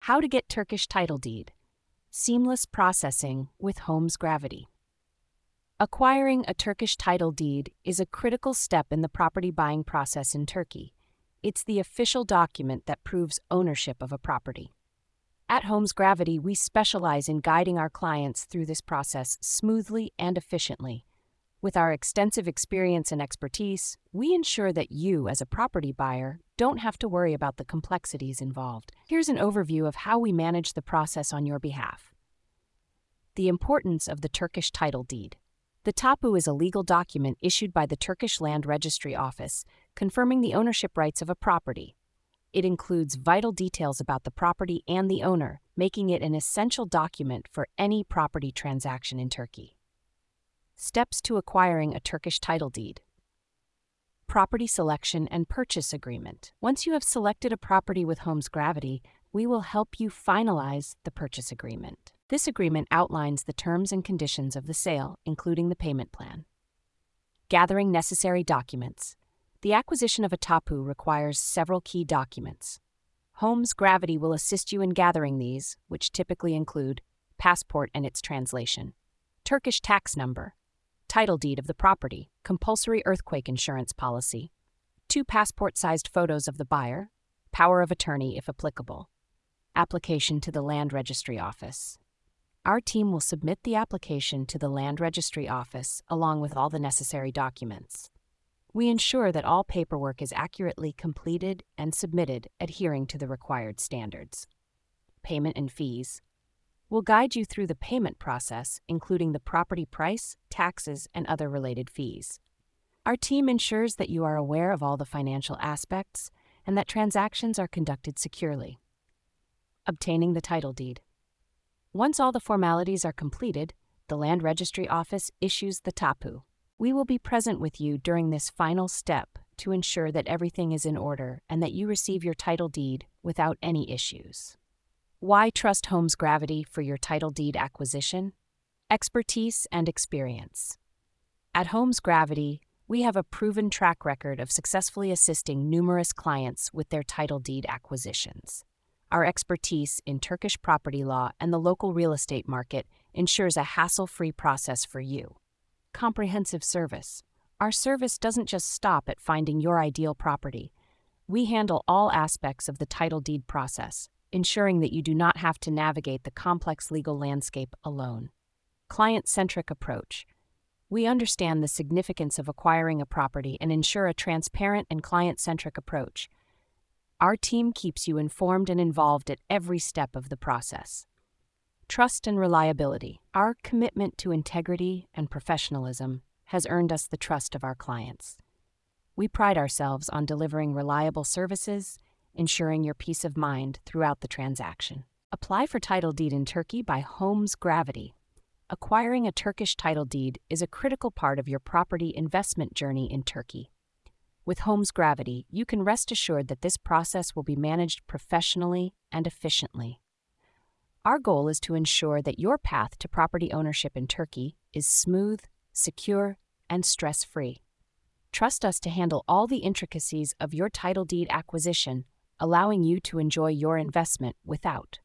How to get Turkish title deed. Seamless processing with Homes Gravity. Acquiring a Turkish title deed is a critical step in the property buying process in Turkey. It's the official document that proves ownership of a property. At Homes Gravity, we specialize in guiding our clients through this process smoothly and efficiently. With our extensive experience and expertise, we ensure that you, as a property buyer, don't have to worry about the complexities involved. Here's an overview of how we manage the process on your behalf. The importance of the Turkish title deed. The tapu is a legal document issued by the Turkish Land Registry Office, confirming the ownership rights of a property. It includes vital details about the property and the owner, making it an essential document for any property transaction in Turkey. Steps to acquiring a Turkish title deed. Property selection and purchase agreement. Once you have selected a property with Homes Gravity, we will help you finalize the purchase agreement. This agreement outlines the terms and conditions of the sale, including the payment plan. Gathering necessary documents. The acquisition of a tapu requires several key documents. Homes Gravity will assist you in gathering these, which typically include passport and its translation, Turkish tax number, title deed of the property, compulsory earthquake insurance policy, 2 passport-sized photos of the buyer, power of attorney if applicable, application to the Land Registry Office. Our team will submit the application to the Land Registry Office along with all the necessary documents. We ensure that all paperwork is accurately completed and submitted, adhering to the required standards. Payment and fees. We'll guide you through the payment process, including the property price, taxes, and other related fees. Our team ensures that you are aware of all the financial aspects and that transactions are conducted securely. Obtaining the title deed. Once all the formalities are completed, the Land Registry Office issues the tapu. We will be present with you during this final step to ensure that everything is in order and that you receive your title deed without any issues. Why trust Homes Gravity for your title deed acquisition? Expertise and experience. At Homes Gravity, we have a proven track record of successfully assisting numerous clients with their title deed acquisitions. Our expertise in Turkish property law and the local real estate market ensures a hassle-free process for you. Comprehensive service. Our service doesn't just stop at finding your ideal property. We handle all aspects of the title deed process, ensuring that you do not have to navigate the complex legal landscape alone. Client-centric approach. We understand the significance of acquiring a property and ensure a transparent and client-centric approach. Our team keeps you informed and involved at every step of the process. Trust and reliability. Our commitment to integrity and professionalism has earned us the trust of our clients. We pride ourselves on delivering reliable services, ensuring your peace of mind throughout the transaction. Apply for title deed in Turkey by Homes Gravity. Acquiring a Turkish title deed is a critical part of your property investment journey in Turkey. With Homes Gravity, you can rest assured that this process will be managed professionally and efficiently. Our goal is to ensure that your path to property ownership in Turkey is smooth, secure, and stress-free. Trust us to handle all the intricacies of your title deed acquisition, allowing you to enjoy your investment without